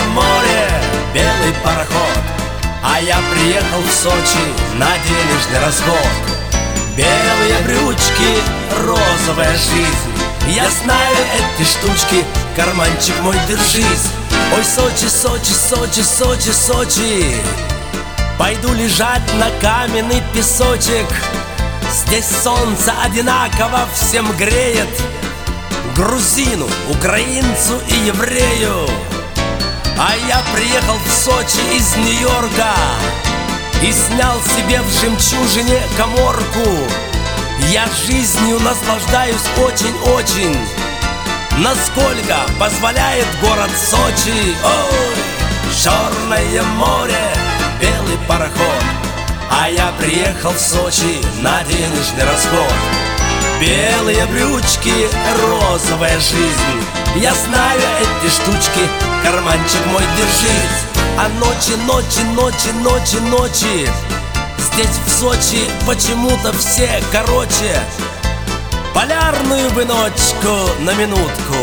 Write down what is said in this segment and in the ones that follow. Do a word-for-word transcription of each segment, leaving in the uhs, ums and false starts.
море, белый пароход, а я приехал в Сочи на денежный расход. Белые брючки, розовая жизнь, я знаю эти штучки, карманчик мой, держись. Ой, Сочи, Сочи, Сочи, Сочи, Сочи, пойду лежать на каменный песочек. Здесь солнце одинаково всем греет, грузину, украинцу и еврею. А я приехал в Сочи из Нью-Йорка и снял себе в жемчужине каморку. Я жизнью наслаждаюсь очень-очень, насколько позволяет город Сочи. Ой, Черное море, белый пароход, а я приехал в Сочи на денежный расход. Белые брючки, розовая жизнь, я знаю эти штучки, карманчик мой, держись. А ночи, ночи, ночи, ночи, ночи здесь в Сочи почему-то все короче. Полярную бы ночку на минутку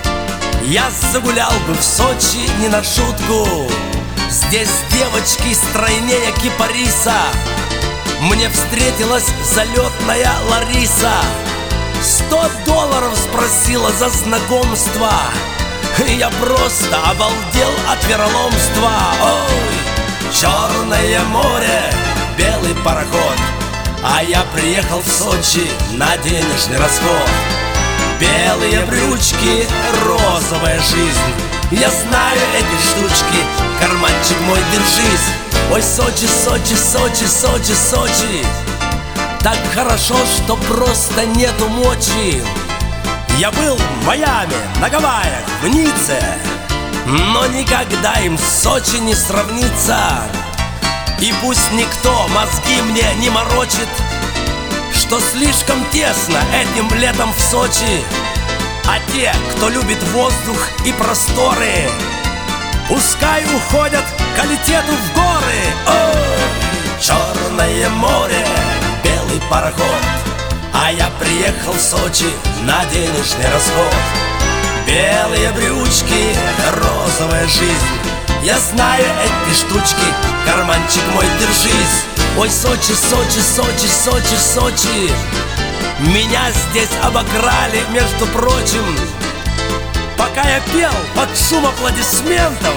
я загулял бы в Сочи не на шутку. Здесь девочки стройнее кипариса, мне встретилась залетная Лариса. Сто долларов спросила за знакомство, я просто обалдел от вероломства. Ой, Черное море, белый пароход, а я приехал в Сочи на денежный расход. Белые брючки, розовая жизнь, я знаю эти штучки, карманчик мой, держись. Ой, Сочи, Сочи, Сочи, Сочи, Сочи, так хорошо, что просто нету мочи. Я был в Майами, на Гавайях, в Ницце, но никогда им Сочи не сравнится. И пусть никто мозги мне не морочит, что слишком тесно этим летом в Сочи. А те, кто любит воздух и просторы, пускай уходят к Алитету в горы. Ой, Черное море, белый пароход, а я приехал в Сочи на денежный расход. Белые брючки, розовая жизнь, я знаю эти штучки, карманчик мой, держись. Ой, Сочи, Сочи, Сочи, Сочи, Сочи, меня здесь обокрали, между прочим. Пока я пел под шум аплодисментов,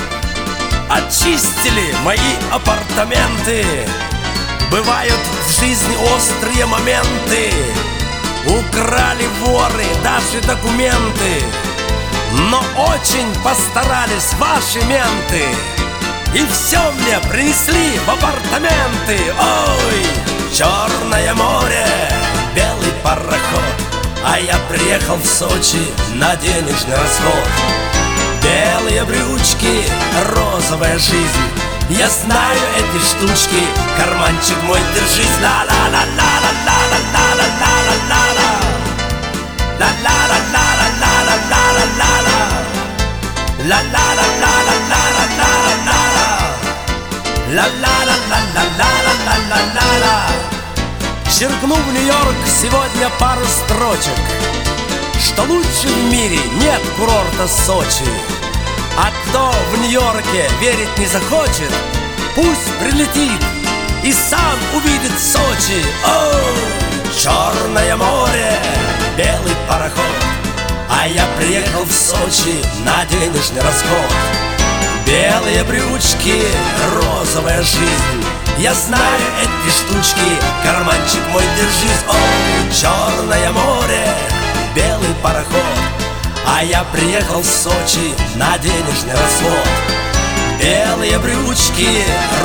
очистили мои апартаменты. Бывают в жизни острые моменты, украли воры даже документы, но очень постарались ваши менты, и все мне принесли в апартаменты. Ой, Черное море, белый пароход, а я приехал в Сочи на денежный расход. Белые брючки, розовая жизнь, я знаю эти штучки, карманчик мой, держись. Ла-ла-ла-ла-ла-ла-ла-ла-ла-ла-ла-ла, ла-ла-ла-ла-ла-ла-ла-ла-ла, ла-ла-ла-ла-ла-ла-ла-ла-ла-ла-ла-ла-ла-ла. Черкну в Нью-Йорк сегодня пару строчек, что лучше в мире нет курорта Сочи. А кто в Нью-Йорке верить не захочет, пусть прилетит и сам увидит Сочи. О, Черное море, белый пароход, а я приехал в Сочи на денежный расход. Белые брючки, розовая жизнь, я знаю эти штучки, карманчик мой, держись. О, Черное море, белый пароход, а я приехал в Сочи на денежный расход. Белые брючки,